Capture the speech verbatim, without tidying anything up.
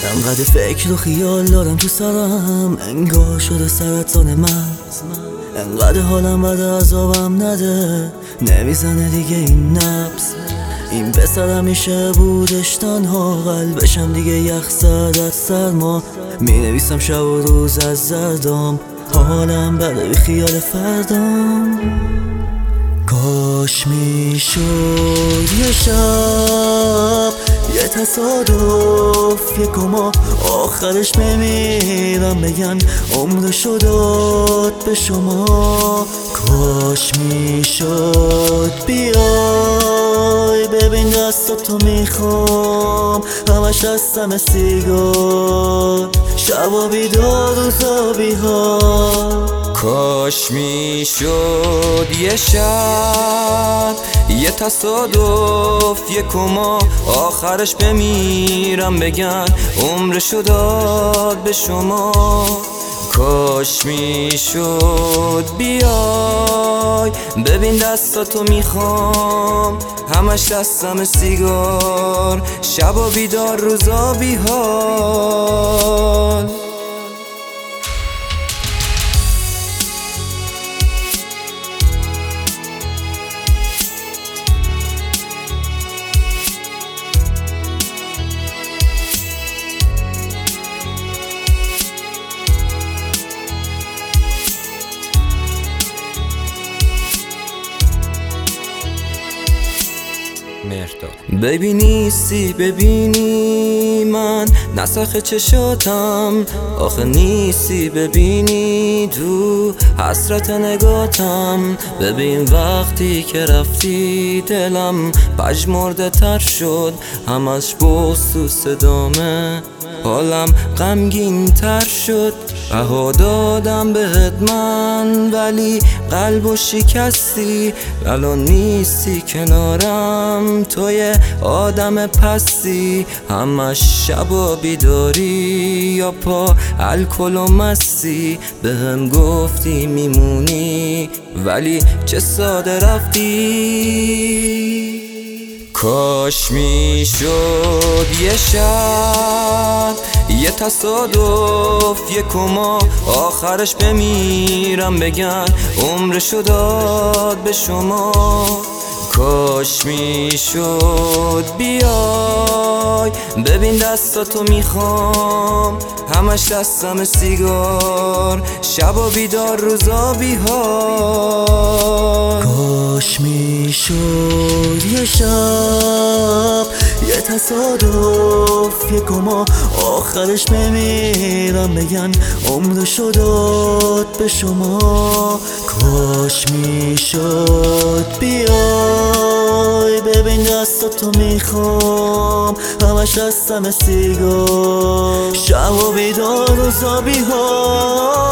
انقدر فکر و خیال دارم تو سرم، انگار شده سرطان مغز. انقدر حالم بده عذابم نده، نمیزنه دیگه این نبض. این پسر همیشه بودش تنها، قلبشم دیگه یخ زد از سرما. می نویسم شب و روز از زردم، حالم بده بی خیال فردام. کاش می شد یه شب، یه تصادف، یه گما، آخرش بمیرم بگن عمرشو داد به شما. کاش می شد بیای ببین دستاتو میخوام، همش دستم سیگار، شبا بیدار روزا بیهار. کاش می شد یه شب، یه تصادف، یه کما، آخرش بمیرم بگن عمرشو داد به شما. کاش می شد بیای ببین دستاتو میخوام، همش دستم سیگار، شبا بیدار روزا بیحال. ببینیستی ببینی من نسخ چشاتم، آخه نیستی ببینی تو حسرت نگاتم. ببین وقتی که رفتی دلم پژمرده تر شد، همش بغض تو صدامه، حالم غمگین تر شد. بها دادم بهت من ولی قلبو شکستی، الان نیستی کنارم، توی آدم پستی. همش شبا بیداری یا پا الکل و مستی، بهم گفتی میمونی ولی چه ساده رفتی. کاش می شد یه شب، یه تصادف، یه کما، آخرش بمیرم بگن عمرشو داد به شما. کاش می شد بیای ببین دستاتو میخوام، همش دستم سیگار، شبا بیدار روزا بیحال. کاش می شد یه شب، یه تصادف، یه گما، آخرش بمیرم بگن عمرشو داد به شما. کاش می شد بیای ببین دستاتو میخوام، همش دستم سیگار، شب و بیدار روزا بیحال.